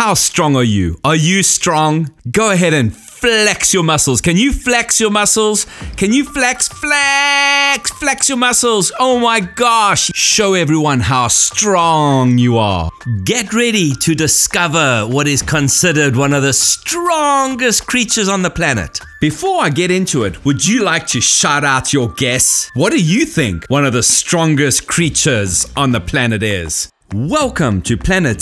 How strong are you? Are you strong? Go ahead and flex your muscles. Can you flex your muscles? Can you flex your muscles? Oh my gosh. Show everyone how strong you are. Get ready to discover what is considered one of the strongest creatures on the planet. Before I get into it, would you like to shout out your guess? What do you think one of the strongest creatures on the planet is? Welcome to Planet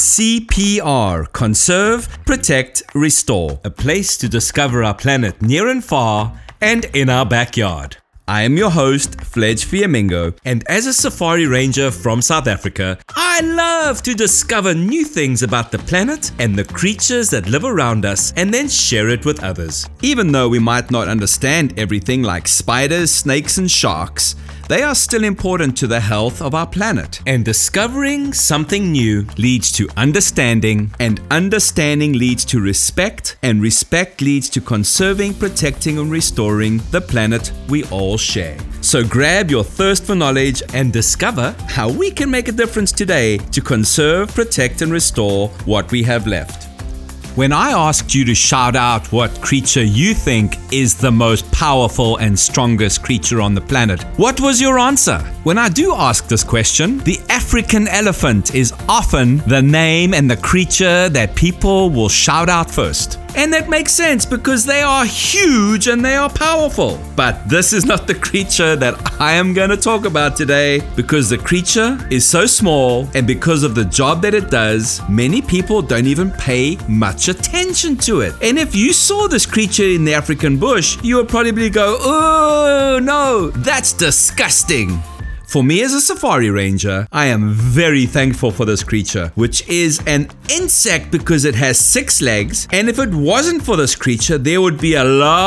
CPR, Conserve, Protect, Restore, a place to discover our planet near and far and in our backyard. I am your host, Fledge Fiamingo, and as a safari ranger from South Africa, I love to discover new things about the planet and the creatures that live around us and then share it with others. Even though we might not understand everything like spiders, snakes, and sharks, they are still important to the health of our planet. And discovering something new leads to understanding, and understanding leads to respect, and respect leads to conserving, protecting, and restoring the planet we all share. So grab your thirst for knowledge and discover how we can make a difference today to conserve, protect, and restore what we have left. When I asked you to shout out what creature you think is the most powerful and strongest creature on the planet, what was your answer? When I do ask this question, the African elephant is often the name and the creature that people will shout out first. And that makes sense because they are huge and they are powerful. But this is not the creature that I am going to talk about today, because the creature is so small, and because of the job that it does, many people don't even pay much attention to it. And if you saw this creature in the African bush, you would probably go, "Oh no, that's disgusting." For me as a safari ranger, I am very thankful for this creature, which is an insect because it has 6 legs. And if it wasn't for this creature, there would be a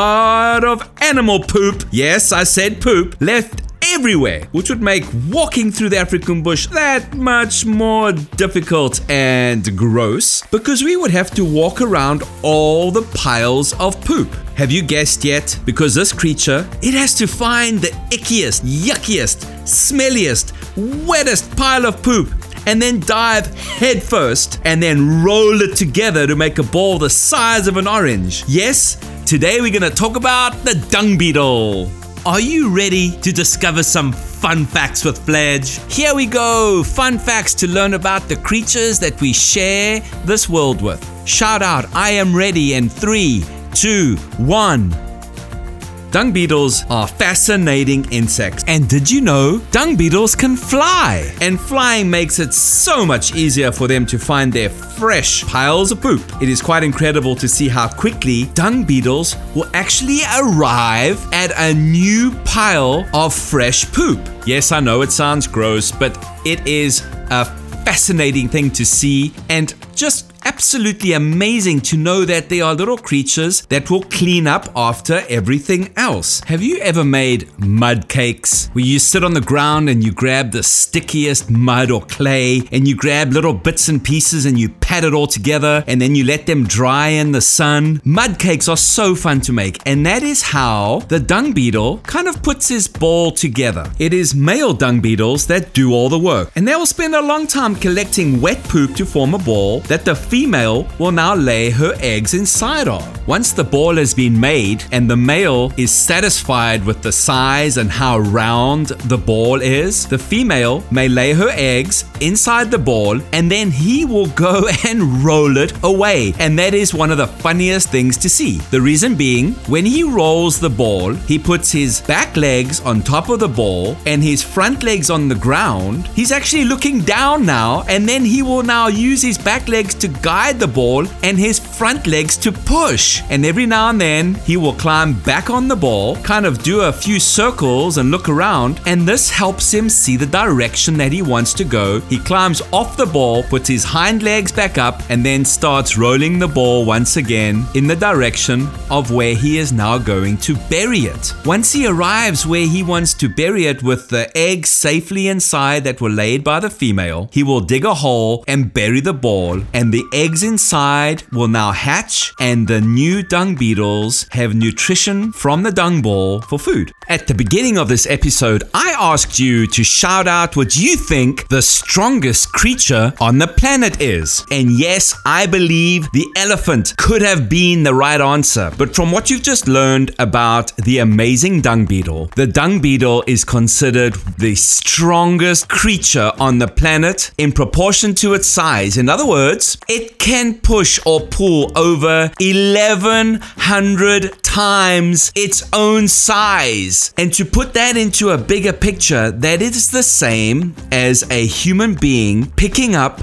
lot of animal poop. Yes, I said poop, left everywhere, which would make walking through the African bush that much more difficult and gross, because we would have to walk around all the piles of poop. Have you guessed yet? Because this creature, it has to find the ickiest, yuckiest, smelliest, wettest pile of poop and then dive head first and then roll it together to make a ball the size of an orange. Yes, today we're going to talk about the dung beetle. Are you ready to discover some fun facts with Fledge? Here we go, fun facts to learn about the creatures that we share this world with. Shout out, I am ready, in 3, 2, 1. Dung beetles are fascinating insects. And did you know dung beetles can fly? And flying makes it so much easier for them to find their fresh piles of poop. It is quite incredible to see how quickly dung beetles will actually arrive at a new pile of fresh poop. Yes, I know it sounds gross, but it is a fascinating thing to see, and just absolutely amazing to know that there are little creatures that will clean up after everything else. Have you ever made mud cakes where you sit on the ground and you grab the stickiest mud or clay and you grab little bits and pieces and you pat it all together and then you let them dry in the sun? Mud cakes are so fun to make, and that is how the dung beetle kind of puts his ball together. It is male dung beetles that do all the work, and they will spend a long time collecting wet poop to form a ball that the female will now lay her eggs inside of. Once the ball has been made and the male is satisfied with the size and how round the ball is, the female may lay her eggs inside the ball and then he will go and roll it away. And that is one of the funniest things to see. The reason being, when he rolls the ball, he puts his back legs on top of the ball and his front legs on the ground. He's actually looking down now, and then he will now use his back legs to guide the ball and his front legs to push. And every now and then he will climb back on the ball, kind of do a few circles and look around, and this helps him see the direction that he wants to go. He climbs off the ball, puts his hind legs back up, and then starts rolling the ball once again in the direction of where he is now going to bury it. Once he arrives where he wants to bury it with the eggs safely inside that were laid by the female, he will dig a hole and bury the ball, and the eggs inside will now hatch, and the new dung beetles have nutrition from the dung ball for food. At the beginning of this episode, I asked you to shout out what you think the strongest creature on the planet is. And yes, I believe the elephant could have been the right answer. But from what you've just learned about the amazing dung beetle, the dung beetle is considered the strongest creature on the planet in proportion to its size. In other words, it can push or pull over 1,100 times its own size. And to put that into a bigger picture, that is the same as a human being picking up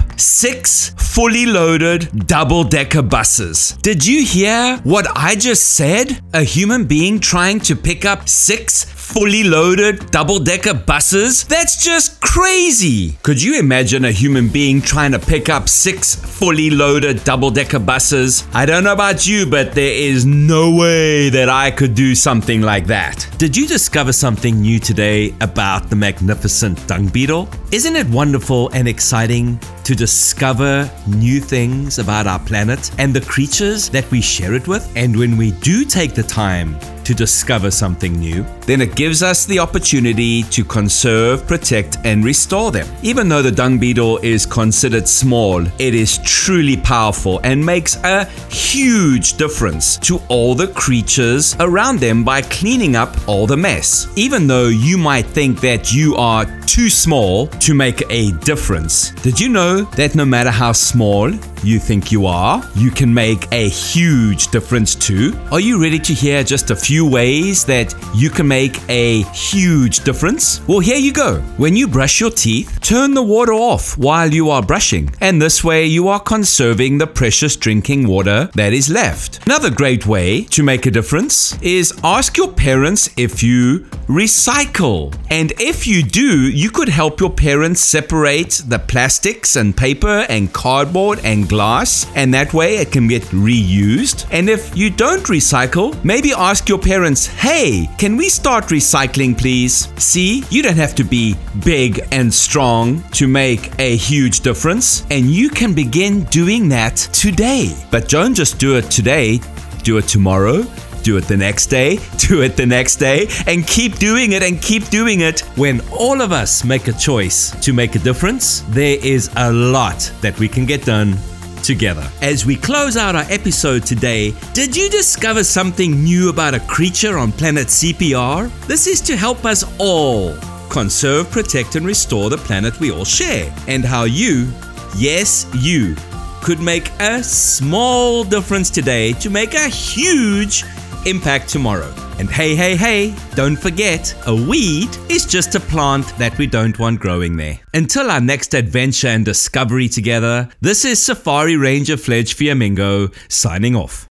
6 fully loaded double-decker buses. Did you hear what I just said? A human being trying to pick up 6 fully loaded double-decker buses? That's just crazy. Could you imagine a human being trying to pick up 6 fully loaded double-decker buses? I don't know about you, but there is no way that I could do something like that. Did you discover something new today about the magnificent dung beetle? Isn't it wonderful and exciting to discover new things about our planet and the creatures that we share it with? And when we do take the time to discover something new, then it gives us the opportunity to conserve, protect, and restore them. Even though the dung beetle is considered small, it is truly powerful and makes a huge difference to all the creatures around them by cleaning up all the mess. Even though you might think that you are too small to make a difference, did you know that no matter how small you think you are, you can make a huge difference too? Are you ready to hear just a few ways that you can make a huge difference? Well, here you go. When you brush your teeth, turn the water off while you are brushing, and this way you are conserving the precious drinking water that is left. Another great way to make a difference is ask your parents if you recycle. And if you do, you could help your parents separate the plastics and paper and cardboard and glass, and that way it can get reused. And if you don't recycle, maybe ask your parents, hey, can we start recycling please? See, you don't have to be big and strong to make a huge difference, and you can begin doing that today. But don't just do it today, do it tomorrow, do it the next day, do it the next day, and keep doing it and keep doing it. When all of us make a choice to make a difference, there is a lot that we can get done together. As we close out our episode today, did you discover something new about a creature on planet CPR? This is to help us all conserve, protect, and restore the planet we all share, and how you, yes, you, could make a small difference today to make a huge impact tomorrow. And hey, don't forget, a weed is just a plant that we don't want growing there. Until our next adventure and discovery together, this is Safari Ranger Fledge Fiamingo signing off.